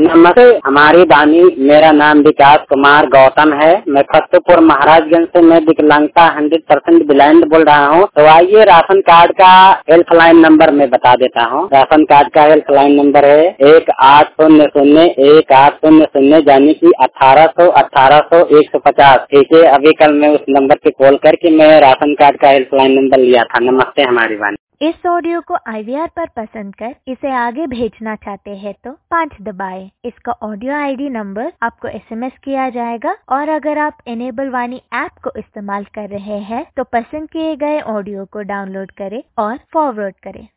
नमस्ते हमारी बानी, मेरा नाम विकास कुमार गौतम है। मैं फतेहपुर महाराजगंज से मैं विकलांगता 100% ब्लाइंड बोल रहा हूँ। तो आइए राशन कार्ड का हेल्पलाइन नंबर मैं बता देता हूँ। राशन कार्ड का हेल्पलाइन नंबर है 1800 यानी कि 1800 ठीक है। अभी कल मैं उस नंबर पे कॉल करके मैं राशन कार्ड का हेल्पलाइन नंबर लिया था। नमस्ते हमारी बानी। इस ऑडियो को IVR पर पसंद कर इसे आगे भेजना चाहते हैं तो 5 दबाएं। इसका ऑडियो ID नंबर आपको SMS किया जाएगा और अगर आप इनेबल वाणी ऐप को इस्तेमाल कर रहे हैं तो पसंद किए गए ऑडियो को डाउनलोड करें और फॉरवर्ड करें।